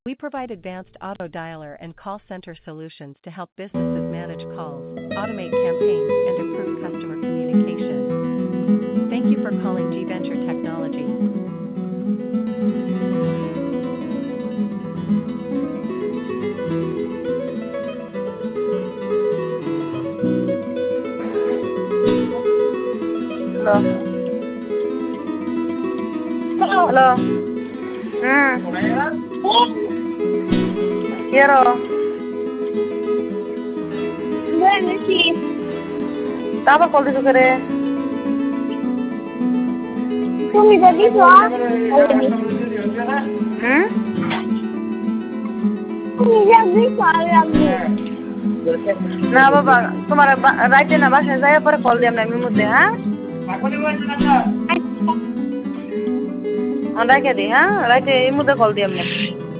We provide advanced auto dialer and call center solutions to help businesses manage calls, automate campaigns, and improve customer communication. Thank you for calling G Venture Technology. Hello hello ಯಾರೋ काबर call दिसो करे तुम्ही कधी ना बाबा तुम्हारा राइते ना बासा जाए पर कॉल दिया हमने मुद्दे हाँ राइते दी हाँ राइते मुद्दे कॉल दिया हमने